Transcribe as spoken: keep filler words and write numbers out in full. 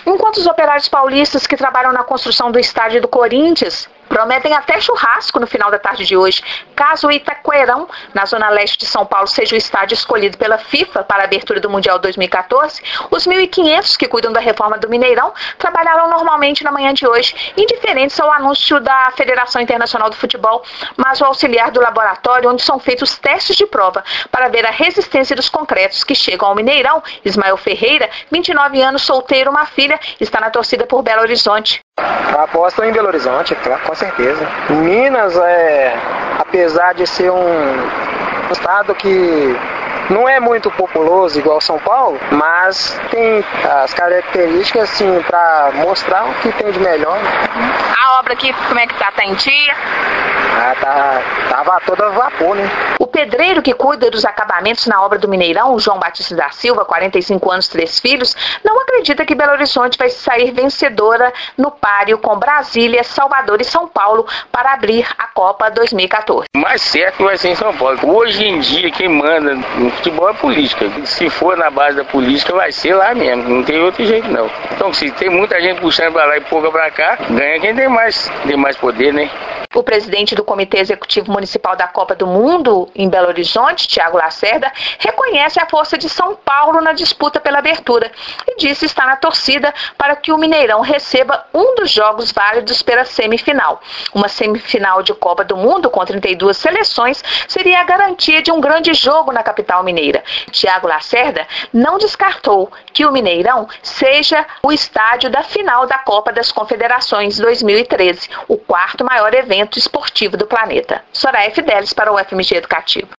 Enquanto os operários paulistas que trabalham na construção do estádio do Corinthians prometem até churrasco no final da tarde de hoje, caso o Itaquerão, na zona leste de São Paulo, seja o estádio escolhido pela FIFA para a abertura do Mundial dois mil e quatorze, os mil e quinhentos que cuidam da reforma do Mineirão trabalharam normalmente na manhã de hoje, indiferentes ao anúncio da Federação Internacional do Futebol, mas o auxiliar do laboratório onde são feitos testes de prova para ver a resistência dos concretos que chegam ao Mineirão, Ismael Ferreira, vinte e nove anos, solteiro, uma filha, está na torcida por Belo Horizonte. Aposto em Belo Horizonte, com certeza. Minas, é, apesar de ser um estado que não é muito populoso igual São Paulo, mas tem as características assim para mostrar o que tem de melhor. A obra aqui, como é que tá? Tá em dia? Ah, tá, tava toda a vapor, né? O pedreiro que cuida dos acabamentos na obra do Mineirão, João Batista da Silva, quarenta e cinco anos, três filhos, não acredita que Belo Horizonte vai sair vencedora no páreo com Brasília, Salvador e São Paulo para abrir a Copa dois mil e quatorze. O mais certo vai ser em São Paulo. Hoje em dia quem manda no futebol é política. Se for na base da política vai ser lá mesmo, não tem outro jeito não. Então se tem muita gente puxando para lá e pouca para cá, ganha quem tem mais, tem mais poder, né? O presidente do Comitê Executivo Municipal da Copa do Mundo em Belo Horizonte, Tiago Lacerda, reconhece a força de São Paulo na disputa pela abertura e disse estar na torcida para que o Mineirão receba um dos jogos válidos pela semifinal. Uma semifinal de Copa do Mundo com trinta e duas seleções seria a garantia de um grande jogo na capital mineira. Tiago Lacerda não descartou que o Mineirão seja o estádio da final da Copa das Confederações dois mil e treze, o quarto maior evento esportivo do planeta. Soraya Fidelis para o U F M G Educativo.